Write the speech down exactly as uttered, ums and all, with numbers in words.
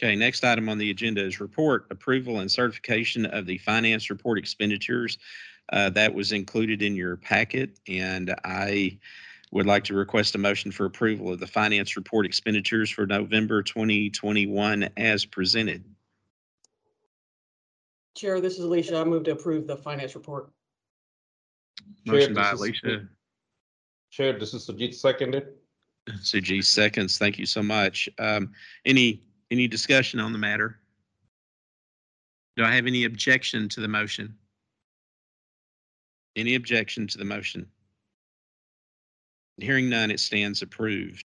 Okay, next item on the agenda is report approval and certification of the finance report expenditures. Uh, that was included in your packet, and I would like to request a motion for approval of the finance report expenditures for November twenty twenty-one as presented. Chair, this is Alicia. I move to approve the finance report. Motion Chair, by this is- Alicia. Chair, this is Sujit, seconded. Suji seconds. Thank you so much. Um, any any discussion on the matter? Do I have any objection to the motion? Any objection to the motion? Hearing none, it stands approved.